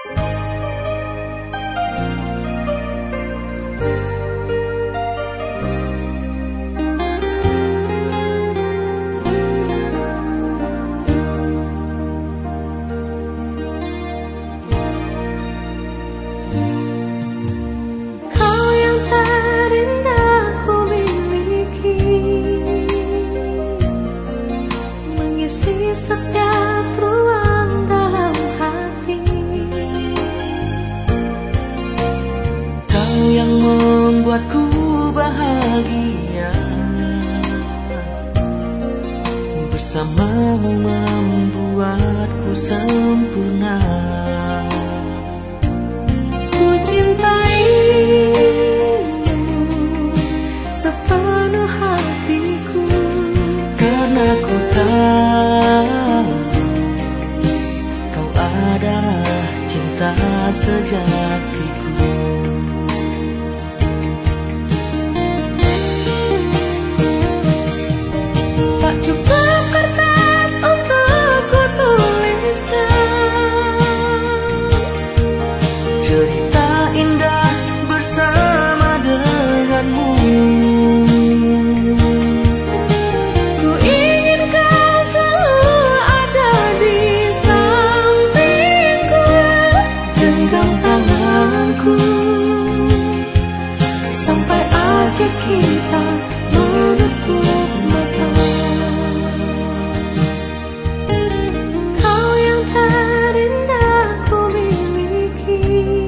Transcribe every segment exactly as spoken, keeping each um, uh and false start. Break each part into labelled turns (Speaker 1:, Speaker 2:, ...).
Speaker 1: Setiap ruang dalam hati,
Speaker 2: kau yang membuatku bahagia, bersamamu membuatku sempurna.
Speaker 1: Ku cintaimu sepenuh hatiku,
Speaker 2: karena ku tahu kau adalah cinta sejatiku.
Speaker 1: Tak cukup kertas untuk ku tuliskan
Speaker 2: cerita indah bersama denganmu. Sampai akhir kita menutup mata,
Speaker 1: kau yang terindah ku miliki,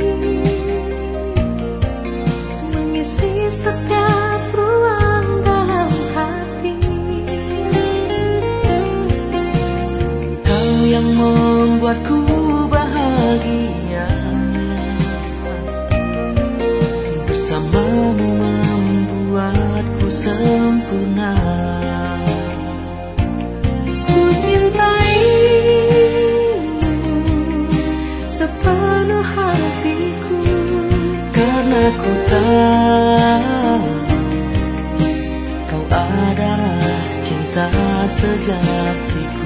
Speaker 1: mengisi setiap ruang dalam hati.
Speaker 2: Kau yang membuatku bahagia, bersamamu membuatku sempurna.
Speaker 1: Ku cintaimu sepenuh hatiku,
Speaker 2: karena ku tahu kau adalah cinta sejatiku.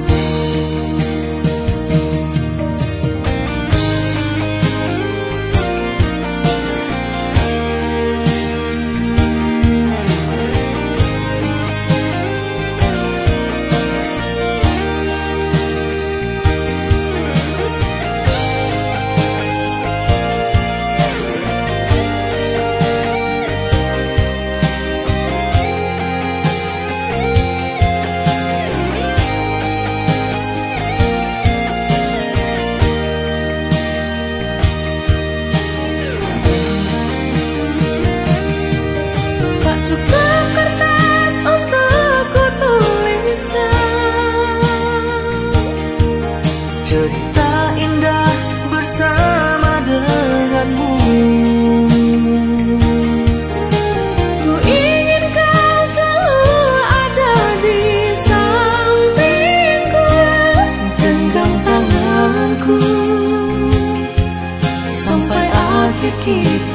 Speaker 1: cukup kertas untuk ku tuliskan
Speaker 2: cerita indah bersama denganmu.
Speaker 1: Ku ingin kau selalu ada di sampingku,
Speaker 2: genggam tanganku sampai akhir kita